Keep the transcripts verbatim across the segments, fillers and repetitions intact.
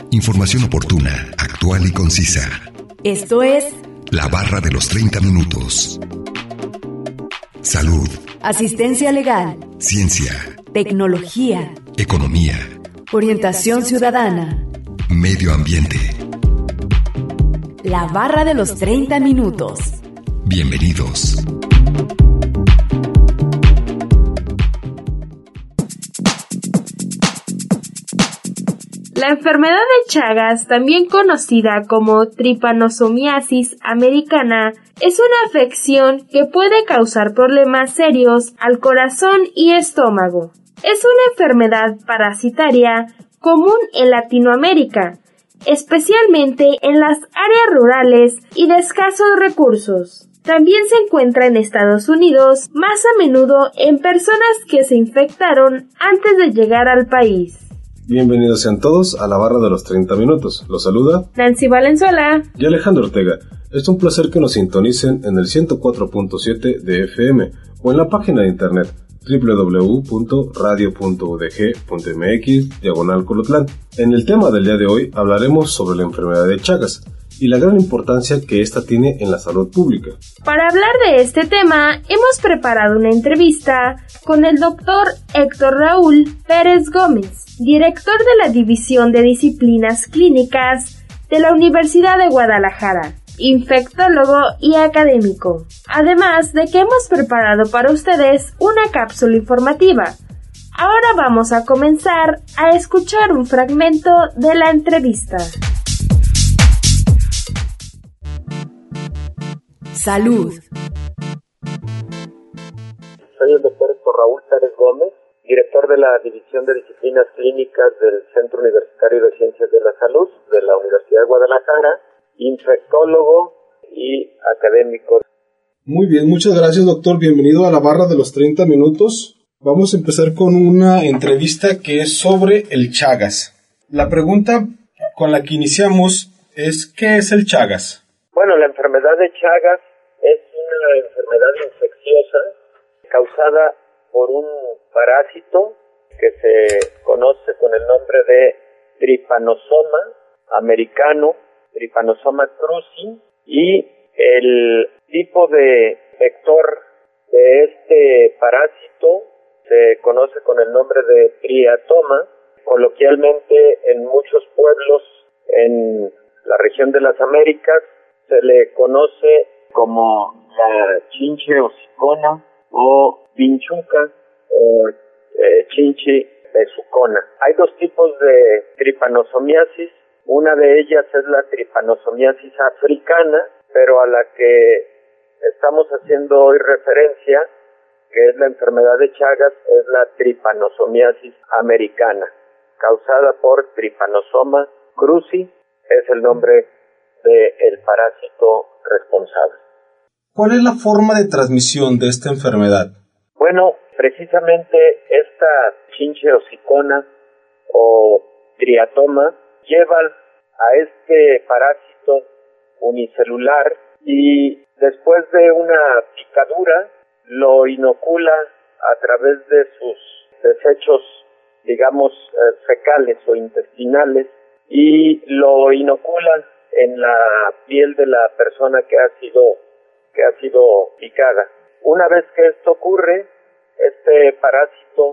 Información oportuna, actual y concisa. Esto es La Barra de los treinta minutos. Salud. Asistencia legal. Ciencia. Tecnología. Economía. Orientación ciudadana. Medio ambiente. La Barra de los treinta minutos. Bienvenidos. La enfermedad de Chagas, también conocida como tripanosomiasis americana, es una afección que puede causar problemas serios al corazón y estómago. Es una enfermedad parasitaria común en Latinoamérica, especialmente en las áreas rurales y de escasos recursos. También se encuentra en Estados Unidos, más a menudo en personas que se infectaron antes de llegar al país. Bienvenidos sean todos a la Barra de los treinta minutos. Los saluda Nancy Valenzuela y Alejandro Ortega. Es un placer que nos sintonicen en el ciento cuatro punto siete de F M o en la página de internet doble u doble u doble u punto radio punto u d g punto m x diagonal Colotlán. En el tema del día de hoy hablaremos sobre la enfermedad de Chagas y la gran importancia que ésta tiene en la salud pública. Para hablar de este tema, hemos preparado una entrevista con el doctor Héctor Raúl Pérez Gómez, director de la División de Disciplinas Clínicas de la Universidad de Guadalajara, infectólogo y académico. Además de que hemos preparado para ustedes una cápsula informativa. Ahora vamos a comenzar a escuchar un fragmento de la entrevista. Salud. Soy el doctor Héctor Raúl Pérez Gómez, director de la División de Disciplinas Clínicas del Centro Universitario de Ciencias de la Salud de la Universidad de Guadalajara, infectólogo y académico. Muy bien, muchas gracias doctor, bienvenido a la Barra de los treinta minutos. Vamos a empezar con una entrevista que es sobre el Chagas. La pregunta con la que iniciamos es ¿qué es el Chagas? Bueno, la enfermedad de Chagas es una enfermedad infecciosa causada por un parásito que se conoce con el nombre de Trypanosoma americano, Trypanosoma cruzi, y el tipo de vector de este parásito se conoce con el nombre de triatoma. Coloquialmente en muchos pueblos en la región de las Américas se le conoce como la chinche hocicona o vinchuca o eh, chinche besucona. Hay dos tipos de tripanosomiasis. Una de ellas es la tripanosomiasis africana, pero a la que estamos haciendo hoy referencia, que es la enfermedad de Chagas, es la tripanosomiasis americana, causada por Trypanosoma cruzi, es el nombre del parásito responsable. ¿Cuál es la forma de transmisión de esta enfermedad? Bueno, precisamente esta chinche hocicona o triatoma lleva a este parásito unicelular y después de una picadura lo inocula a través de sus desechos, digamos, eh, fecales o intestinales, y lo inocula en la piel de la persona que ha sido que ha sido picada. Una vez que esto ocurre, este parásito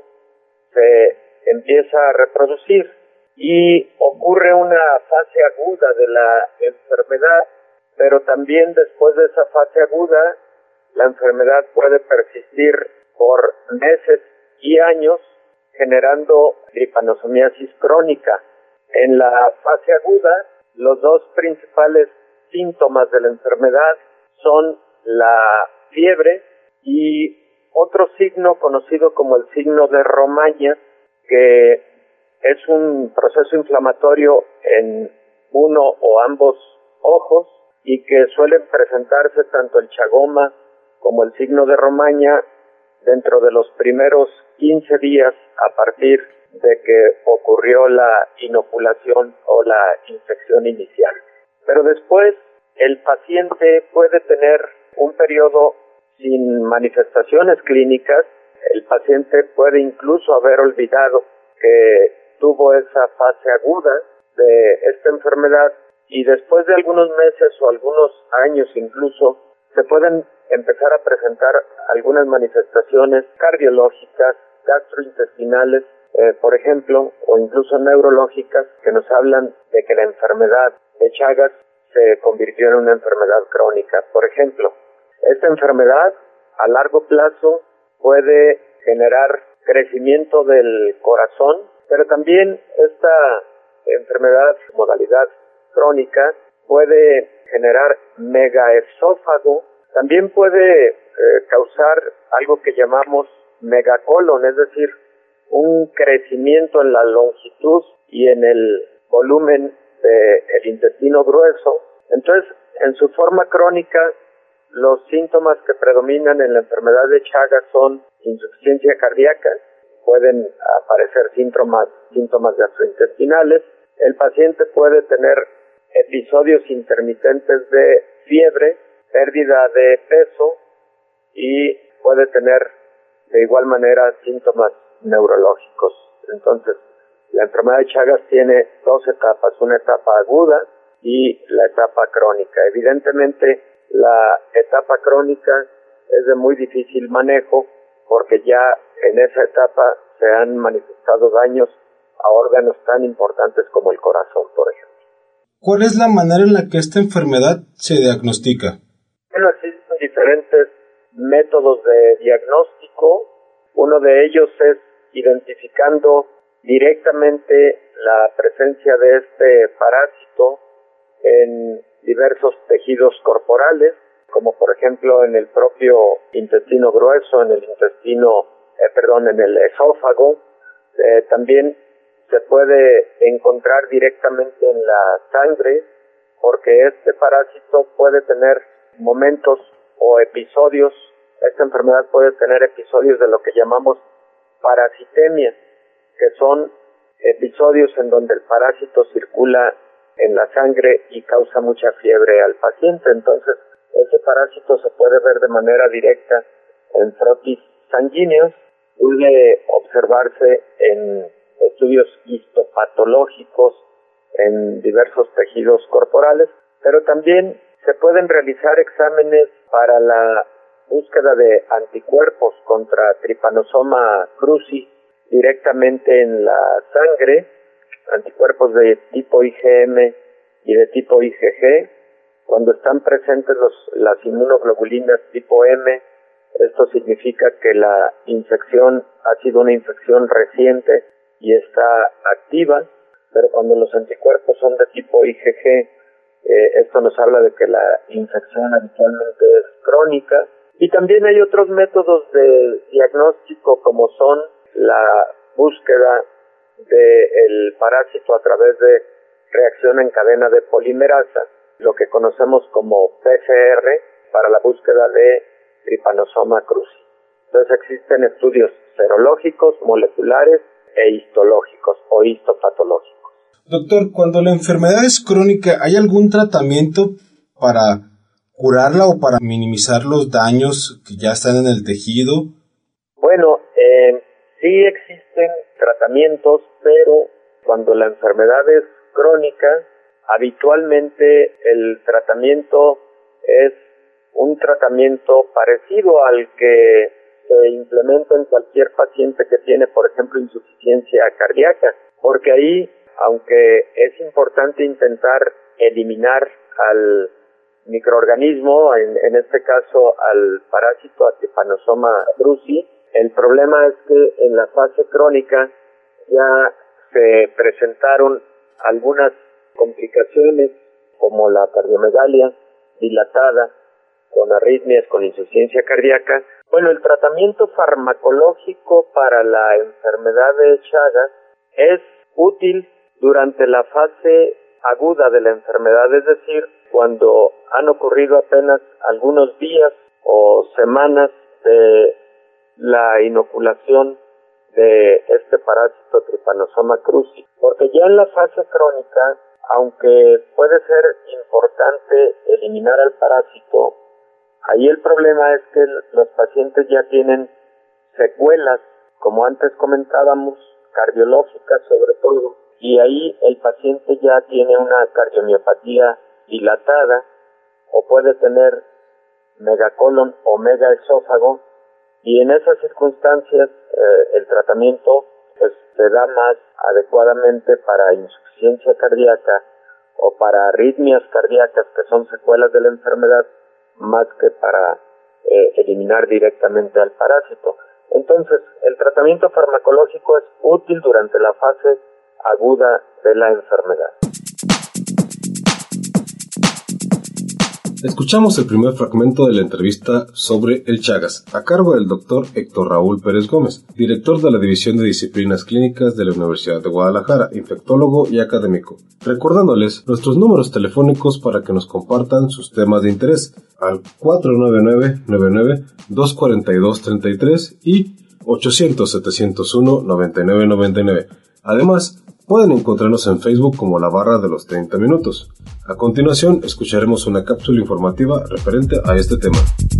se empieza a reproducir y ocurre una fase aguda de la enfermedad, pero también después de esa fase aguda, la enfermedad puede persistir por meses y años, generando tripanosomiasis crónica. En la fase aguda, los dos principales síntomas de la enfermedad son la fiebre y otro signo conocido como el signo de Romaña, que es un proceso inflamatorio en uno o ambos ojos y que suelen presentarse tanto el chagoma como el signo de Romaña dentro de los primeros quince días a partir de que ocurrió la inoculación o la infección inicial. Pero después el paciente puede tener un periodo sin manifestaciones clínicas. El paciente puede incluso haber olvidado que tuvo esa fase aguda, de esta enfermedad y después de algunos meses o algunos años incluso se pueden empezar a presentar algunas manifestaciones cardiológicas, gastrointestinales, eh, por ejemplo, o incluso neurológicas, que nos hablan de que la enfermedad de Chagas se convirtió en una enfermedad crónica. Por ejemplo, esta enfermedad a largo plazo puede generar crecimiento del corazón, pero también esta enfermedad, modalidad crónica, puede generar megaesófago, también puede eh, causar algo que llamamos megacolon, es decir, un crecimiento en la longitud y en el volumen del intestino grueso. Entonces, en su forma crónica, los síntomas que predominan en la enfermedad de Chagas son insuficiencia cardíaca, pueden aparecer síntomas, síntomas gastrointestinales, el paciente puede tener episodios intermitentes de fiebre, pérdida de peso y puede tener de igual manera síntomas neurológicos. Entonces, la enfermedad de Chagas tiene dos etapas, una etapa aguda y la etapa crónica. Evidentemente, la etapa crónica es de muy difícil manejo porque ya en esa etapa se han manifestado daños a órganos tan importantes como el corazón, por ejemplo. ¿Cuál es la manera en la que esta enfermedad se diagnostica? Bueno, existen diferentes métodos de diagnóstico. Uno de ellos es identificando directamente la presencia de este parásito en diversos tejidos corporales, como por ejemplo en el propio intestino grueso, en el intestino, eh, perdón, en el esófago. Eh, también se puede encontrar directamente en la sangre, porque este parásito puede tener momentos o episodios, esta enfermedad puede tener episodios de lo que llamamos parasitemia, que son episodios en donde el parásito circula en la sangre y causa mucha fiebre al paciente. Entonces, ese parásito se puede ver de manera directa en frotis sanguíneos, puede observarse en estudios histopatológicos en diversos tejidos corporales, pero también se pueden realizar exámenes para la búsqueda de anticuerpos contra Trypanosoma cruzi directamente en la sangre, anticuerpos de tipo I G M y de tipo I G G. Cuando están presentes los, las inmunoglobulinas tipo M, esto significa que la infección ha sido una infección reciente y está activa, pero cuando los anticuerpos son de tipo I G G, eh, esto nos habla de que la infección habitualmente es crónica. Y también hay otros métodos de diagnóstico como son la búsqueda del parásito a través de reacción en cadena de polimerasa, lo que conocemos como P C R, para la búsqueda de Trypanosoma cruzi. Entonces existen estudios serológicos, moleculares e histológicos o histopatológicos. Doctor, cuando la enfermedad es crónica, ¿hay algún tratamiento para curarla o para minimizar los daños que ya están en el tejido? Bueno, eh, sí existen tratamientos, pero cuando la enfermedad es crónica, habitualmente el tratamiento es un tratamiento parecido al que se implementa en cualquier paciente que tiene, por ejemplo, insuficiencia cardíaca, porque ahí, aunque es importante intentar eliminar al microorganismo, en, en este caso al parásito, a Trypanosoma cruzi, el problema es que en la fase crónica ya se presentaron algunas complicaciones como la cardiomegalia dilatada, con arritmias, con insuficiencia cardíaca. Bueno, el tratamiento farmacológico para la enfermedad de Chagas es útil durante la fase aguda de la enfermedad, es decir, cuando han ocurrido apenas algunos días o semanas de la inoculación de este parásito Trypanosoma cruzi, porque ya en la fase crónica, aunque puede ser importante eliminar al parásito, ahí el problema es que los pacientes ya tienen secuelas, como antes comentábamos, cardiológicas sobre todo, y ahí el paciente ya tiene una cardiomiopatía dilatada o puede tener megacolon o megaesófago, y en esas circunstancias eh, el tratamiento pues se da más adecuadamente para insuficiencia cardíaca o para arritmias cardíacas, que son secuelas de la enfermedad, más que para eh, eliminar directamente al parásito. Entonces, el tratamiento farmacológico es útil durante la fase aguda de la enfermedad. Escuchamos el primer fragmento de la entrevista sobre el Chagas, a cargo del doctor Héctor Raúl Pérez Gómez, director de la División de Disciplinas Clínicas de la Universidad de Guadalajara, infectólogo y académico. Recordándoles nuestros números telefónicos para que nos compartan sus temas de interés, al cuatro nueve nueve, nueve nueve, dos cuatro dos, tres tres y ochocientos, setecientos uno, noventa y nueve noventa y nueve. Además, pueden encontrarnos en Facebook como La Barra de los treinta Minutos. A continuación, escucharemos una cápsula informativa referente a este tema.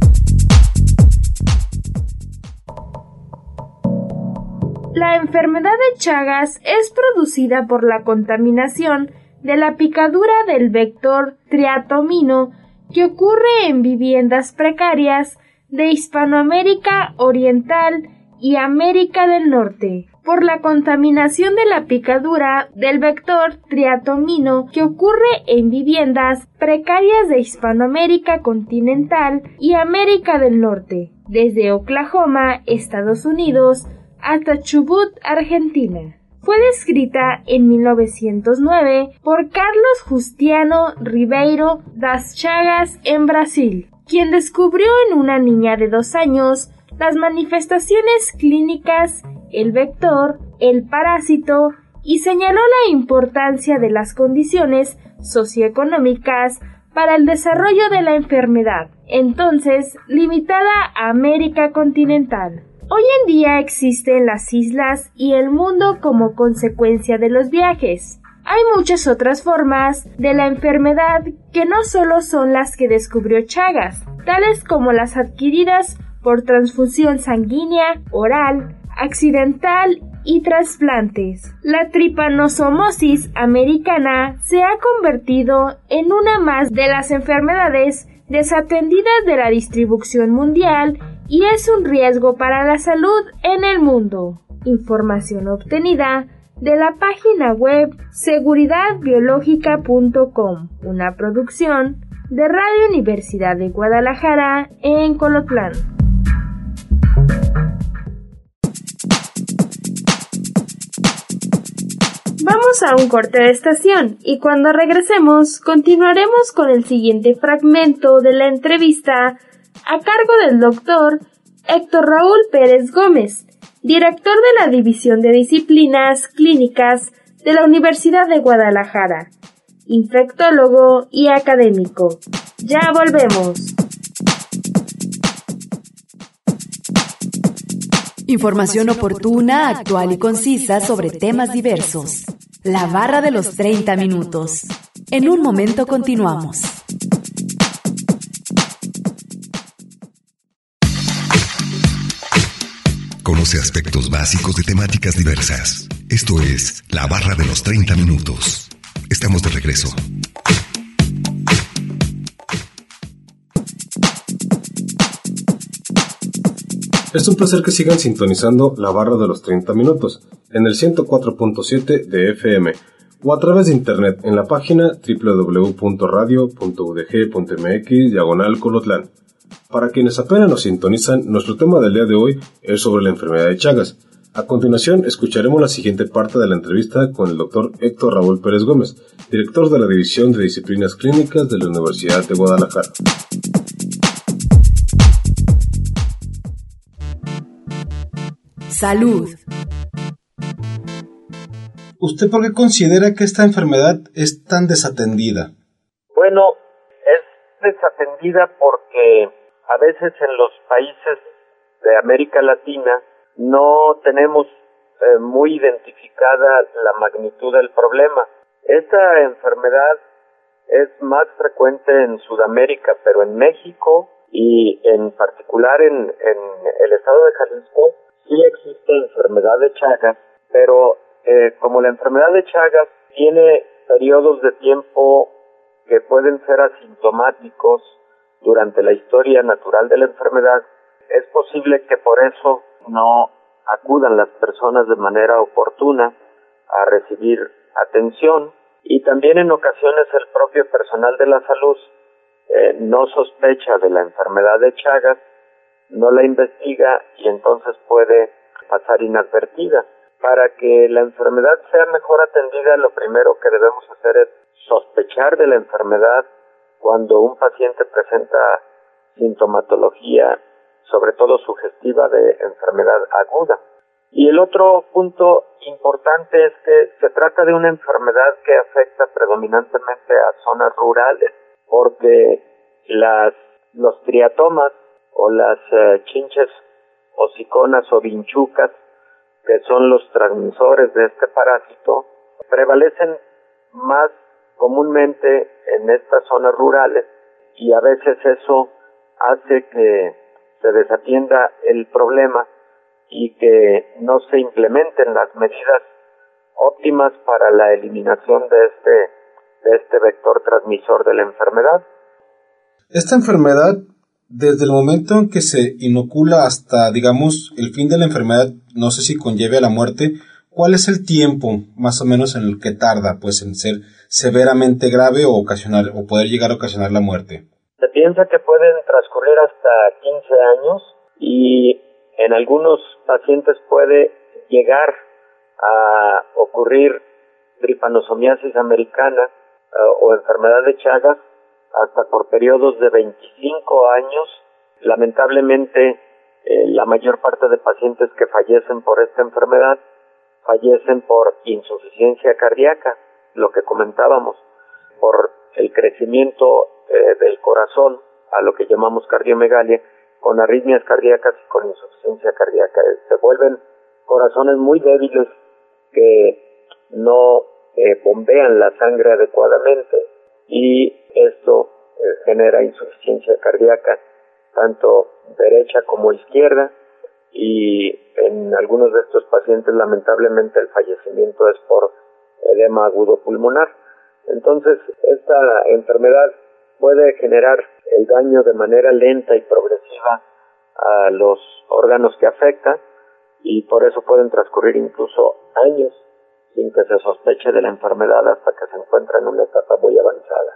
La enfermedad de Chagas es producida por la contaminación de la picadura del vector triatomino que ocurre en viviendas precarias de Hispanoamérica Oriental y América del Norte. Por la contaminación de la picadura del vector triatomino que ocurre en viviendas precarias de Hispanoamérica continental y América del Norte, desde Oklahoma, Estados Unidos, hasta Chubut, Argentina. Fue descrita en mil novecientos nueve por Carlos Justiano Ribeiro das Chagas en Brasil, quien descubrió en una niña de dos años las manifestaciones clínicas, el vector, el parásito, y señaló la importancia de las condiciones socioeconómicas para el desarrollo de la enfermedad, entonces limitada a América continental. Hoy en día existe en las islas y el mundo como consecuencia de los viajes. Hay muchas otras formas de la enfermedad que no solo son las que descubrió Chagas, tales como las adquiridas por transfusión sanguínea, oral, accidental y trasplantes. La tripanosomosis americana se ha convertido en una más de las enfermedades desatendidas de la distribución mundial y es un riesgo para la salud en el mundo. Información obtenida de la página web seguridad biológica punto com, una producción de Radio Universidad de Guadalajara en Colotlán. Vamos a un corte de estación y cuando regresemos continuaremos con el siguiente fragmento de la entrevista a cargo del doctor Héctor Raúl Pérez Gómez, director de la División de Disciplinas Clínicas de la Universidad de Guadalajara, infectólogo y académico. Ya volvemos. Información oportuna, actual y concisa sobre temas diversos. La Barra de los treinta Minutos. En un momento continuamos. Conoce aspectos básicos de temáticas diversas. Esto es La Barra de los treinta Minutos. Estamos de regreso. Es un placer que sigan sintonizando La Barra de los treinta Minutos en el ciento cuatro punto siete de F M o a través de internet en la página doble u doble u doble u punto radio punto u d g punto m x diagonal Colotlán. Para quienes apenas nos sintonizan, nuestro tema del día de hoy es sobre la enfermedad de Chagas. A continuación, escucharemos la siguiente parte de la entrevista con el doctor Héctor Raúl Pérez Gómez, director de la División de Disciplinas Clínicas de la Universidad de Guadalajara. Salud. ¿Usted por qué considera que esta enfermedad es tan desatendida? Bueno, es desatendida porque a veces en los países de América Latina no tenemos eh, muy identificada la magnitud del problema. Esta enfermedad es más frecuente en Sudamérica, pero en México y en particular en, en el estado de Jalisco sí existe enfermedad de Chagas, pero eh, como la enfermedad de Chagas tiene periodos de tiempo que pueden ser asintomáticos durante la historia natural de la enfermedad, es posible que por eso no acudan las personas de manera oportuna a recibir atención, y también en ocasiones el propio personal de la salud eh, no sospecha de la enfermedad de Chagas, no la investiga y entonces puede pasar inadvertida. Para que la enfermedad sea mejor atendida, lo primero que debemos hacer es sospechar de la enfermedad cuando un paciente presenta sintomatología, sobre todo sugestiva, de enfermedad aguda. Y el otro punto importante es que se trata de una enfermedad que afecta predominantemente a zonas rurales, porque las los triatomas o las uh, chinches hociconas o vinchucas, que son los transmisores de este parásito, prevalecen más comúnmente en estas zonas rurales, y a veces eso hace que se desatienda el problema y que no se implementen las medidas óptimas para la eliminación de este, de este vector transmisor de la enfermedad. Esta enfermedad, desde el momento en que se inocula hasta, digamos, el fin de la enfermedad, no sé si conlleve a la muerte, ¿cuál es el tiempo más o menos en el que tarda, pues, en ser severamente grave o ocasionar, o poder llegar a ocasionar la muerte? Se piensa que pueden transcurrir hasta quince años, y en algunos pacientes puede llegar a ocurrir tripanosomiasis americana uh, o enfermedad de Chagas hasta por periodos de veinticinco años. Lamentablemente, eh, la mayor parte de pacientes que fallecen por esta enfermedad fallecen por insuficiencia cardíaca, lo que comentábamos, por el crecimiento eh, del corazón, a lo que llamamos cardiomegalia, con arritmias cardíacas y con insuficiencia cardíaca. Se vuelven corazones muy débiles que no eh, bombean la sangre adecuadamente, y esto eh, genera insuficiencia cardíaca tanto derecha como izquierda, y en algunos de estos pacientes lamentablemente el fallecimiento es por edema agudo pulmonar. Entonces esta enfermedad puede generar el daño de manera lenta y progresiva a los órganos que afecta, y por eso pueden transcurrir incluso años sin que se sospeche de la enfermedad hasta que se encuentra en una etapa muy avanzada.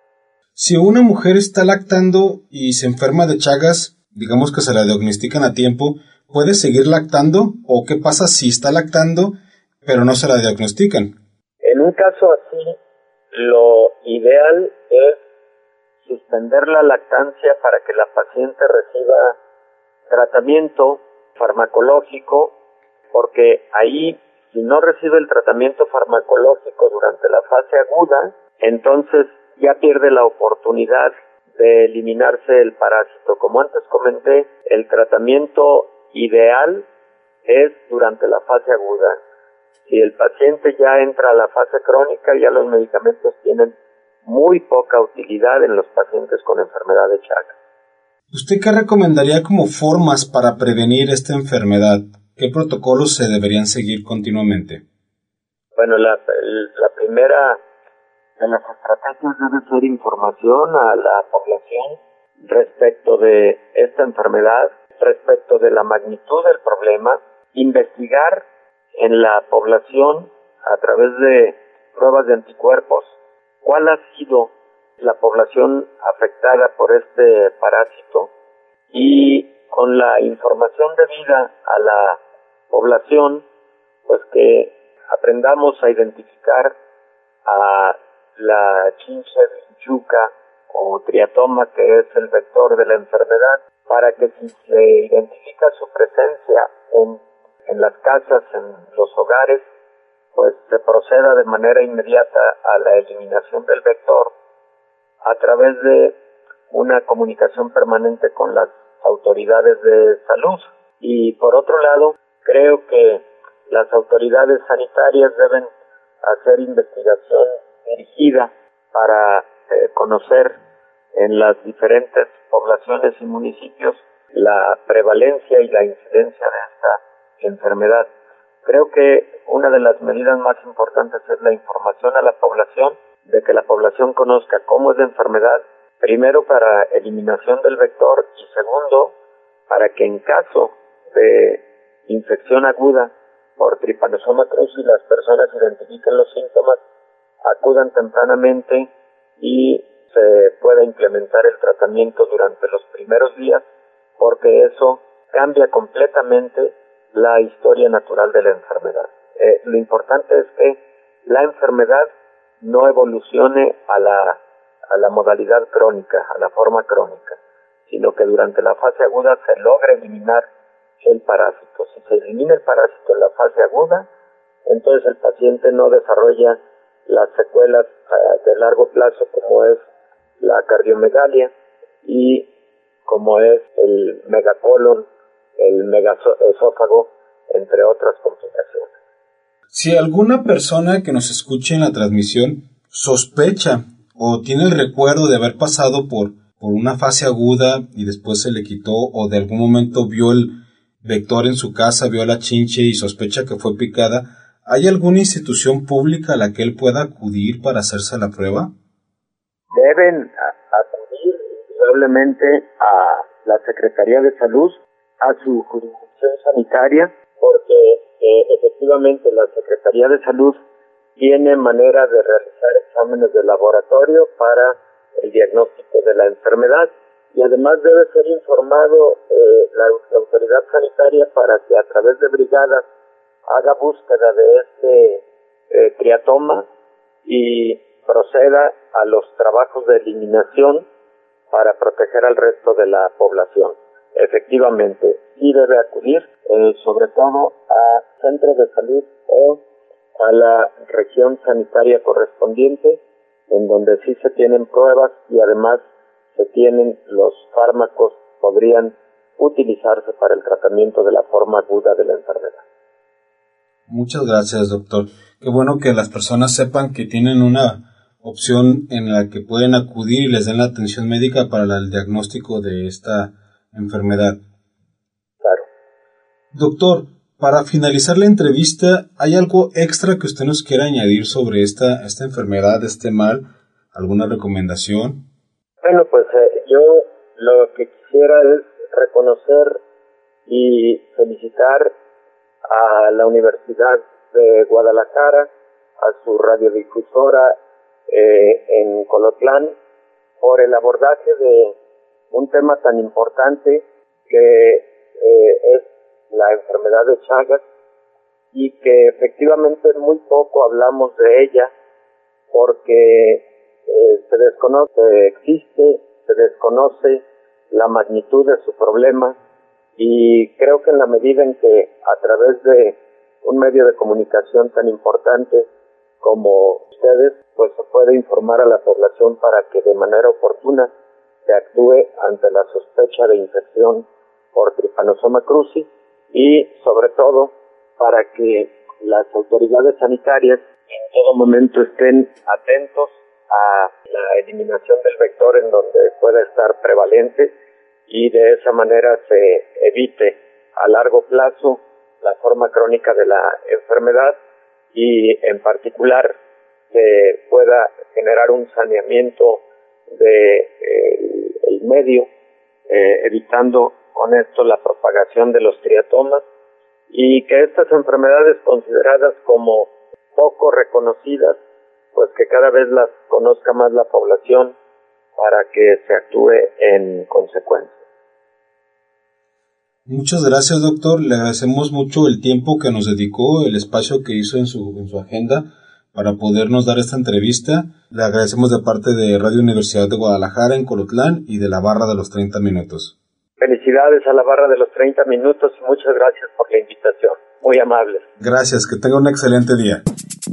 Si una mujer está lactando y se enferma de Chagas, digamos que se la diagnostican a tiempo, ¿puede seguir lactando? ¿O qué pasa si está lactando pero no se la diagnostican? En un caso así, lo ideal es suspender la lactancia para que la paciente reciba tratamiento farmacológico, porque ahí, si no recibe el tratamiento farmacológico durante la fase aguda, entonces ya pierde la oportunidad de eliminarse el parásito. Como antes comenté, el tratamiento ideal es durante la fase aguda. Si el paciente ya entra a la fase crónica, ya los medicamentos tienen muy poca utilidad en los pacientes con enfermedad de Chagas. ¿Usted qué recomendaría como formas para prevenir esta enfermedad? ¿Qué protocolos se deberían seguir continuamente? Bueno, la, la primera de las estrategias debe ser información a la población respecto de esta enfermedad, respecto de la magnitud del problema, investigar en la población a través de pruebas de anticuerpos cuál ha sido la población afectada por este parásito, y con la información debida a la población, pues que aprendamos a identificar a la chinche vinchuca o triatoma, que es el vector de la enfermedad, para que si se identifica su presencia en, en las casas, en los hogares, pues se proceda de manera inmediata a la eliminación del vector a través de una comunicación permanente con las autoridades de salud. Y por otro lado, creo que las autoridades sanitarias deben hacer investigación dirigida para eh, conocer en las diferentes poblaciones y municipios la prevalencia y la incidencia de esta enfermedad. Creo que una de las medidas más importantes es la información a la población, de que la población conozca cómo es la enfermedad, primero para eliminación del vector y segundo, para que en caso de infección aguda por Trypanosoma cruzi las personas identifiquen los síntomas, acudan tempranamente y se pueda implementar el tratamiento durante los primeros días, porque eso cambia completamente la historia natural de la enfermedad. Eh, lo importante es que la enfermedad no evolucione a la, a la modalidad crónica, a la forma crónica, sino que durante la fase aguda se logre eliminar el parásito. Si se elimina el parásito en la fase aguda, entonces el paciente no desarrolla las secuelas uh, de largo plazo, como es la cardiomegalia y como es el megacolon, el megaesófago, entre otras complicaciones. Si alguna persona que nos escuche en la transmisión sospecha o tiene el recuerdo de haber pasado por, por una fase aguda y después se le quitó, o de algún momento vio el vector en su casa, vio la chinche y sospecha que fue picada, ¿hay alguna institución pública a la que él pueda acudir para hacerse la prueba? Deben acudir indudablemente a la Secretaría de Salud, a su jurisdicción sanitaria, porque eh, efectivamente la Secretaría de Salud tiene manera de realizar exámenes de laboratorio para el diagnóstico de la enfermedad, y además debe ser informado eh, la, la autoridad sanitaria para que a través de brigadas haga búsqueda de este eh, triatoma y proceda a los trabajos de eliminación para proteger al resto de la población. Efectivamente, sí debe acudir eh, sobre todo a centros de salud o a la región sanitaria correspondiente, en donde sí se tienen pruebas y además se tienen los fármacos que podrían utilizarse para el tratamiento de la forma aguda de la enfermedad. Muchas gracias, doctor. Qué bueno que las personas sepan que tienen una opción en la que pueden acudir y les den la atención médica para el diagnóstico de esta enfermedad. Claro. Doctor, para finalizar la entrevista, ¿hay algo extra que usted nos quiera añadir sobre esta, esta enfermedad, este mal? ¿Alguna recomendación? Bueno, pues eh, yo lo que quisiera es reconocer y felicitar a la Universidad de Guadalajara, a su radiodifusora eh, en Colotlán, por el abordaje de un tema tan importante que eh, es la enfermedad de Chagas, y que efectivamente muy poco hablamos de ella porque eh, se desconoce que existe, se desconoce la magnitud de su problema, y creo que en la medida en que a través de un medio de comunicación tan importante como ustedes, pues se puede informar a la población para que de manera oportuna se actúe ante la sospecha de infección por Trypanosoma cruzi, y sobre todo para que las autoridades sanitarias en todo momento estén atentos a la eliminación del vector en donde pueda estar prevalente, y de esa manera se evite a largo plazo la forma crónica de la enfermedad, y en particular se pueda generar un saneamiento de eh, el medio, eh, evitando con esto la propagación de los triatomas, y que estas enfermedades consideradas como poco reconocidas, pues que cada vez las conozca más la población para que se actúe en consecuencia. Muchas gracias, doctor. Le agradecemos mucho el tiempo que nos dedicó, el espacio que hizo en su, en su agenda para podernos dar esta entrevista. Le agradecemos de parte de Radio Universidad de Guadalajara en Colotlán y de la Barra de los treinta Minutos. Felicidades a la Barra de los treinta Minutos y muchas gracias por la invitación. Muy amables. Gracias, que tenga un excelente día.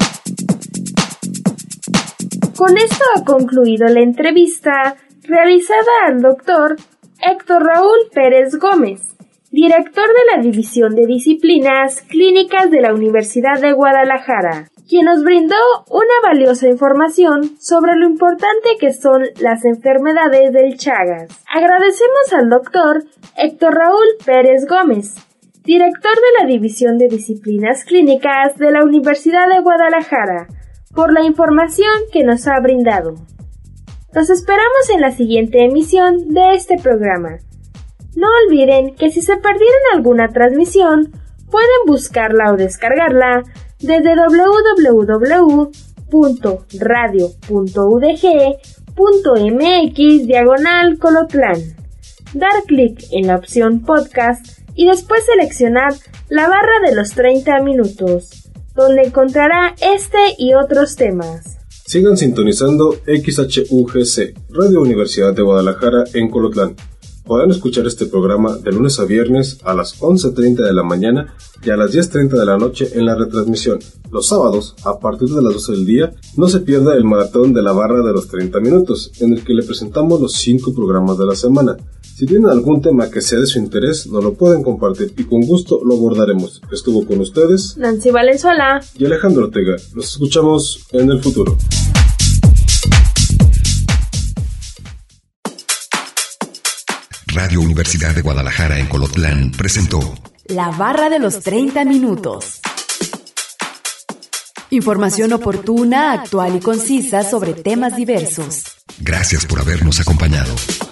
Con esto ha concluido la entrevista realizada al doctor Héctor Raúl Pérez Gómez, director de la División de Disciplinas Clínicas de la Universidad de Guadalajara, quien nos brindó una valiosa información sobre lo importante que son las enfermedades del Chagas. Agradecemos al doctor Héctor Raúl Pérez Gómez, director de la División de Disciplinas Clínicas de la Universidad de Guadalajara, por la información que nos ha brindado. Los esperamos en la siguiente emisión de este programa. No olviden que si se perdieron alguna transmisión, pueden buscarla o descargarla desde doble u doble u doble u punto radio punto u d g punto m x diagonal Colotlán. Dar clic en la opción podcast y después seleccionar la barra de los treinta minutos, donde encontrará este y otros temas. Sigan sintonizando X H U G C, Radio Universidad de Guadalajara en Colotlán. Podrán escuchar este programa de lunes a viernes a las once treinta de la mañana y a las diez treinta de la noche en la retransmisión. Los sábados, a partir de las doce del día, no se pierda el maratón de la barra de los treinta minutos, en el que le presentamos los cinco programas de la semana. Si tienen algún tema que sea de su interés, nos lo pueden compartir y con gusto lo abordaremos. Estuvo con ustedes Nancy Valenzuela y Alejandro Ortega. Los escuchamos en el futuro. Radio Universidad de Guadalajara en Colotlán presentó La barra de los treinta minutos. Información oportuna, actual y concisa sobre temas diversos. Gracias por habernos acompañado.